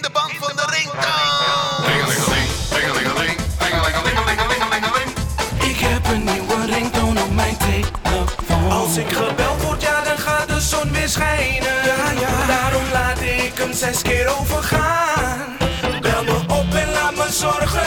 de band van de ringtoon. Ik heb een nieuwe ringtoon op mijn telefoon. Als ik gebeld word, ja, dan gaat de zon weer schijnen. Ja. Daarom laat ik hem 6 keer overgaan. Bel me op en laat me zorgen